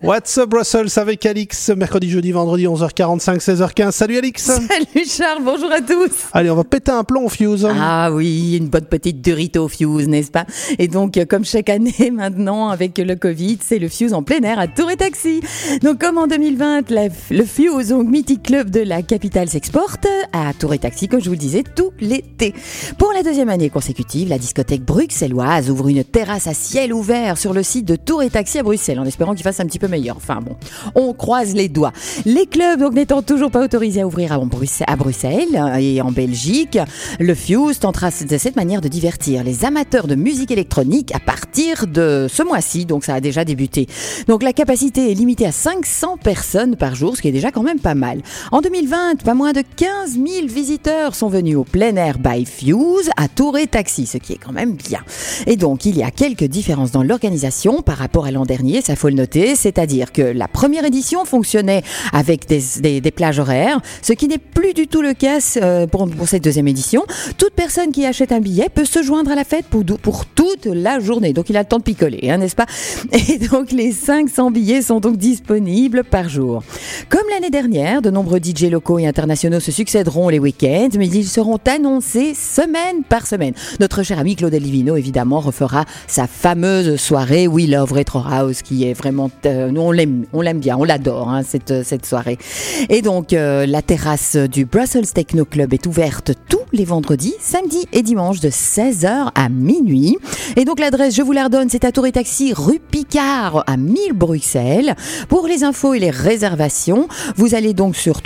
What's up Brussels avec Alix, mercredi, jeudi, vendredi, 11h45, 16h15. Salut Alix. Salut Charles, bonjour à tous. Allez, on va péter un plomb au Fuse. Ah oui, une bonne petite Dorito Fuse, n'est-ce pas? Et donc, comme chaque année maintenant, avec le Covid, c'est le Fuse en plein air à Tour et Taxi. Donc, comme en 2020, le Fuse, donc mythique club de la capitale, s'exporte à Tour et Taxi, comme je vous le disais, tout l'été. Pour la deuxième année consécutive, la discothèque bruxelloise ouvre une terrasse à ciel ouvert sur le site de Tour et Taxi à Bruxelles, en espérant qu'il fasse un petit peu meilleur. Enfin bon, on croise les doigts. Les clubs, donc, n'étant toujours pas autorisés à ouvrir à Bruxelles et en Belgique, le Fuse tentera de cette manière de divertir les amateurs de musique électronique à partir de ce mois-ci, donc ça a déjà débuté. Donc la capacité est limitée à 500 personnes par jour, ce qui est déjà quand même pas mal. En 2020, pas moins de 15 000 visiteurs sont venus au plein air by Fuse à Tour et Taxi, ce qui est quand même bien. Et donc il y a quelques différences dans l'organisation par rapport à l'an dernier, ça faut le noter, c'est-à-dire que la première édition fonctionnait avec des plages horaires, ce qui n'est plus du tout le cas pour cette deuxième édition. Toute personne qui achète un billet peut se joindre à la fête pour toute la journée. Donc il a le temps de picoler, n'est-ce pas? Et donc les 500 billets sont donc disponibles par jour. Comme l'année dernière, de nombreux DJ locaux et internationaux se succéderont les week-ends, mais ils seront annoncés semaine par semaine. Notre cher ami Claude Elvino, évidemment, refera sa fameuse soirée We Love Retro House, qui est vraiment... on l'aime bien, on l'adore, cette soirée. Et donc, la terrasse du Brussels Techno Club est ouverte tous les vendredis, samedis et dimanches de 16h à minuit. Et donc, l'adresse, je vous la redonne, c'est à Tour et Taxi, rue Picard, à 1000 Bruxelles. Pour les infos et les réservations, vous allez donc sur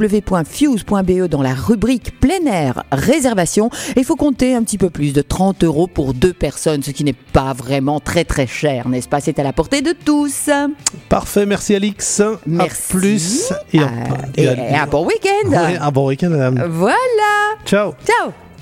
www.fuse.be dans la rubrique plein air réservation. Et il faut compter un petit peu plus de 30 € pour 2 personnes, ce qui n'est pas vraiment très très cher, n'est-ce pas? C'est à la portée de tous. Parfait, merci Alix. Merci. À plus. Et un bon week-end. Ouais, un bon week-end, madame. Voilà. Ciao. Ciao.